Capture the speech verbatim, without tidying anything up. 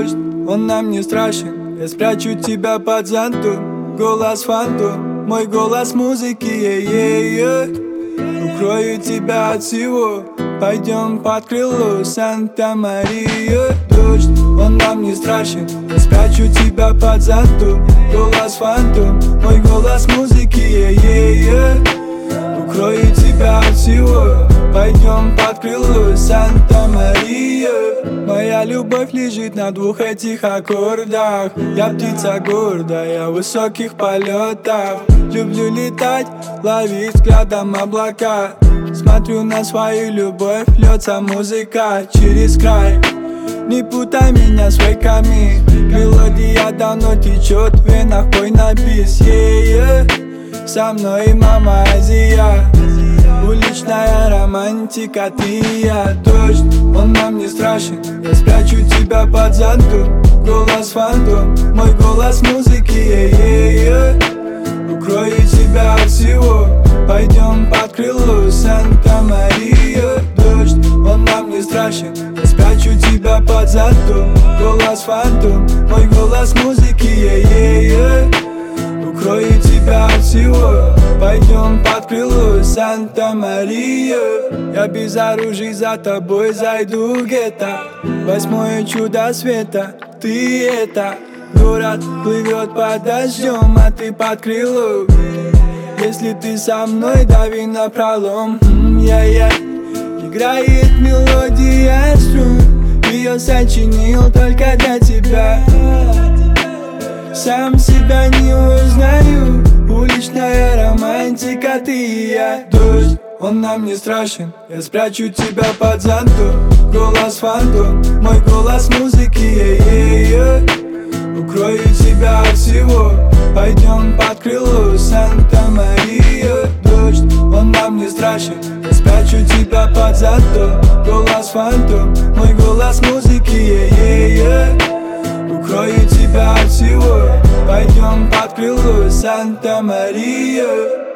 Дождь, он нам не страшен, я спрячу тебя под зонтом. Голос фантом, мой голос музыки, е-е-е. Укрою тебя от всего, пойдем под крыло Санта-Мария. Дождь, он нам не страшен, я спрячу тебя под зонтом. Голос фантом, мой голос музыки, е-е-е. Укрою тебя от всего, пойдем под крыло Санта-Мария. Моя любовь лежит на двух этих аккордах. Я птица гордая в высоких полетах. Люблю летать, ловить взглядом облака. Смотрю на свою любовь, льется музыка через край. Не путай меня с веками, мелодия давно течет в венах, пой на бис, yeah-yeah. Со мной мама Азия, уличная романтика, ты и я. Дождь, он нам не страшен, я спрячу тебя под зонтом. Голос фантом, мой голос музыки, е-е-е. Укрою тебя от всего, пойдем под крыло Санта-Мария. Дождь, он нам не страшен, я спрячу тебя под зонтом. Голос фантом, мой голос музыки, е-е-е. Укрою тебя от всего, пойдем под крыло Санта-Мария. Я без оружия за тобой зайду в гетто. Восьмое чудо света, ты это. Город плывет под дождем, а ты под крылом. Если ты со мной, дави на пролом. Я-я. Играет мелодия струн, ее сочинил только для тебя. Сам себя не узнаю, уличная романтика, ты и я. Дождь, он нам не страшен, я спрячу тебя под зонтом. Голос фантом, мой голос музыки, е-е-е. Укрою тебя от всего, пойдем под крыло Санта-Мария. Дождь, он нам не страшен, я спрячу тебя под зонтом. Голос фантом, мой голос музыки, е-е-е. Укрою тебя от всего, пойдем под крыло Санта-Мария.